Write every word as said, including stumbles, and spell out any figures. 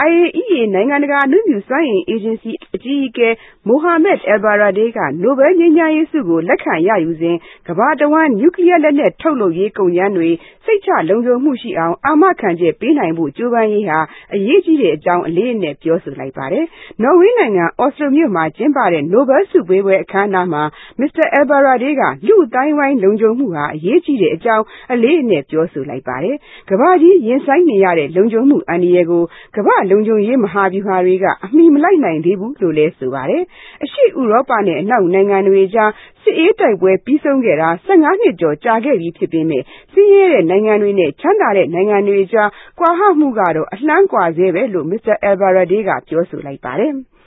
I A E A နိုင်ငံတကာအနုမြူစွမ်းအင်အေဂျင်စီအကြီးအကဲ Mohamed ElBaradei က နိုဘယ်ငြိမ်းချမ်းရေးဆုကိုလက်ခံရယူစဉ်ကမ္ဘာတဝှမ်းနျူကလီးယားလက်နက်ထုတ်လုပ်ရေးကုန်ကြမ်းတွေစိတ်ချလုံခြုံမှုရှိအောင်အာမခံချက်ပေးနိုင်ဖို့ကြိုးပမ်းရေးဟာအရေးကြီးတဲ့အကြောင်းအလေးအနက်ပြောဆိုလိုက်ပါတယ်။ နော်ဝေးနိုင်ငံ အော်စလိုမြို့မှာကျင်းပတဲ့နိုဘယ်ဆုပေးပွဲအခမ်းအနားမှာ Mr. ElBaradei ကလူ့အသိုင်းအဝိုင်းလုံခြုံမှုဟာအရေးကြီးတဲ့အကြောင်းအလေးအနက်ပြောဆိုလိုက်ပါတယ်။ ကမ္ဘာကြီးရင်ဆိုင်နေရတဲ့လုံခြုံမှုအန္တရာယ်ကိုကမ္ဘာ့လုံခြုံရေးမဟာဗျူဟာတွေကအမီမလိုက်နိုင်သေးဘူးလို့လည်းဆိုပါတယ်။ အရှေ့ဥရောပနဲ့အနောက်နိုင်ငံတွေအကြားစစ်အေးတိုက်ပွဲပြီးဆုံးခဲ့တာ၁၅နှစ်ကျော်ကြာခဲ့ပြီဖြစ်ပေမယ့်ဆင်းရဲတဲ့နိုင်ငံတွေနဲ့ချမ်းသာတဲ့နိုင်ငံတွေအကြားကွာဟမှုကတော့အလှမ်းကွာဆဲပဲလို့ Mr. ElBaradei ကပြောဆိုလိုက်ပါတယ်။